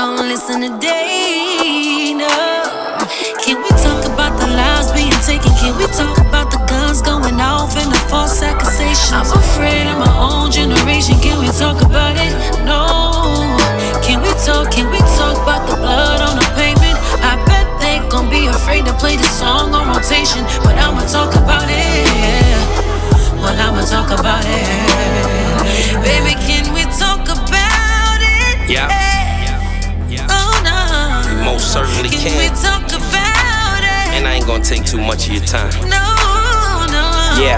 don't listen today, no. Can we talk about the lives being taken? Can we talk about the guns going off and the false accusations? I'm afraid of my own generation. Can we talk about it? No. Can we talk about the blood on the pavement? I bet they gon' be afraid to play the song on rotation, but I'ma talk about it. Well, I'ma talk about it. Baby, can we talk about it? Yeah. Oh no. We most certainly Can we talk about it? And I ain't gonna take too much of your time. No. Yeah.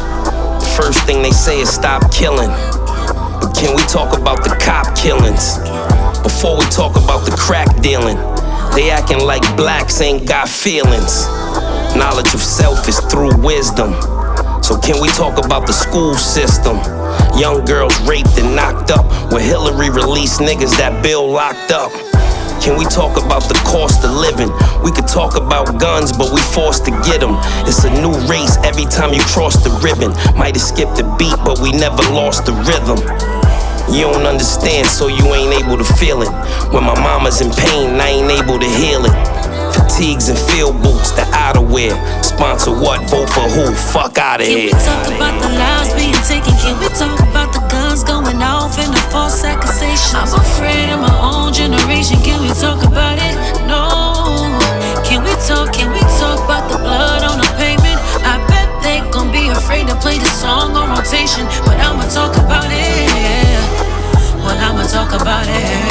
First thing they say is stop killing. But can we talk about the cop killings? Before we talk about the crack dealing, they acting like blacks ain't got feelings. Knowledge of self is through wisdom. So can we talk about the school system? Young girls raped and knocked up, where Hillary released niggas that Bill locked up. Can we talk about the cost of living? We could talk about guns, but we forced to get them. It's a new race every time you cross the ribbon. Might have skipped a beat, but we never lost the rhythm. You don't understand, so you ain't able to feel it. When my mama's in pain, I ain't able to heal it. Fatigues and field boots, the outerwear. Sponsor what? Vote for who? Fuck outta here. Can we talk about the lives being taken? Can we talk about the guns going off and the false accusations? I'm afraid of my own generation. Can we talk about it? No. Can we talk about the blood on the pavement? I bet they gon' be afraid to play the song on rotation, but I'ma talk about it. Well, I'ma talk about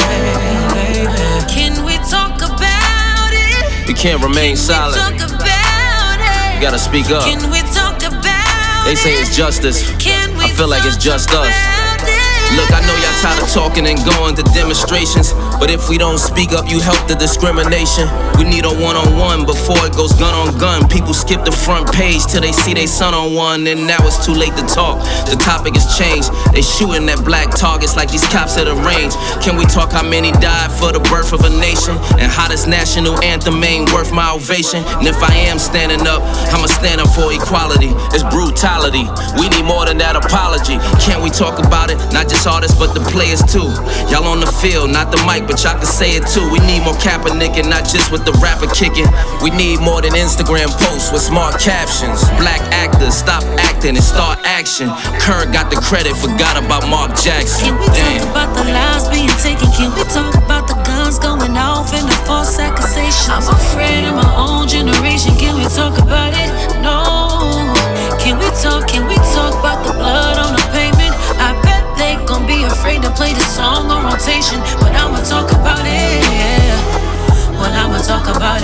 it. Can we talk about it? We can't remain silent. Talk about it. You gotta speak up. Can we talk about They say it's justice. I feel like it's just us. Look, I know y'all tired of talking and going to demonstrations, but if we don't speak up, you help the discrimination. We need a one-on-one before it goes gun on gun. People skip the front page till they see they son on one, and now it's too late to talk. The topic has changed. They shooting at black targets like these cops at a range. Can we talk how many died for the birth of a nation? And how this national anthem ain't worth my ovation? And if I am standing up, I'ma stand up for equality. It's brutality. We need more than that apology. Can we talk about it? Not just artists, but the players too. Y'all on the field, not the mic, but y'all can say it too. We need more Kaepernick and not just with the rapper kicking. We need more than Instagram posts with smart captions. Black actors, stop acting and start action. Kerr got the credit, forgot about Mark Jackson. Can we talk about the lives being taken? Can we talk about the guns going off and the false accusations? I'm afraid of my own generation. Can we talk about it? No. Can we talk about the blood on the pavement? I bet they gon' be afraid to play the song on rotation, but I'ma talk about it. Well, I'ma talk about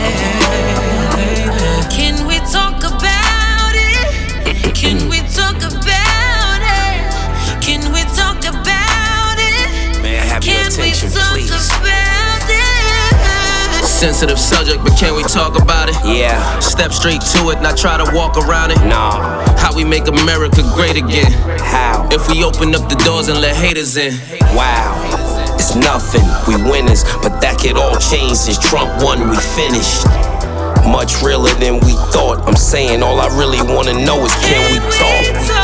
it. Can we talk about it? Can we talk about it? Can we talk about it? May I have your attention, please? Sensitive subject, but can we talk about it? Yeah. Step straight to it, not try to walk around it. Nah. How we make America great again? How? If we open up the doors and let haters in. Wow. It's nothing, we winners, but that could all change since Trump won, we finished. Much realer than we thought. I'm saying all I really wanna know is can we talk?